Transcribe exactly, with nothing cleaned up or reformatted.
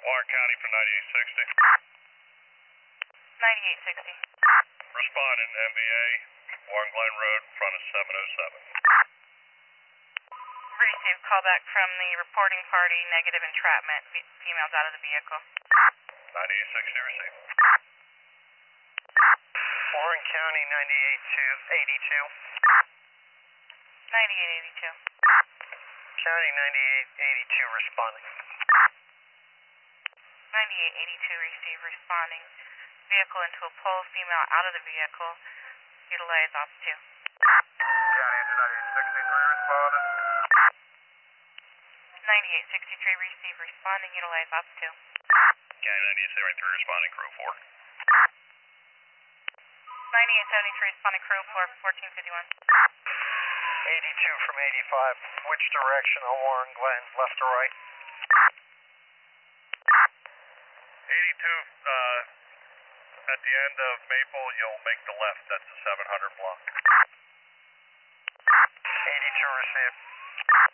Warren County from ninety-eight sixty. ninety-eight sixty. Responding, M V A, Warren Glen Road, front of seven oh seven. Received callback from the reporting party, negative entrapment. Fe- females out of the vehicle. ninety-eight sixty received. Warren County ninety-eight eighty-two. ninety-eight eighty-two. County ninety-eight eighty-two responding. ninety-eight eighty-two received responding. Vehicle into a pole, female out of the vehicle. Utilize op two. County into ninety-eight sixty-three responding. ninety-eight sixty-three received responding. Utilize op two. County ninety-eight seventy-three responding, crew four. ninety-eight seventy-three responding, crew four, fourteen fifty-one. eighty-two from eighty-five. Which direction on Warren Glen? Left or right? eighty-two, uh, at the end of Maple, you'll make the left. That's the seven hundred block. eighty-two received.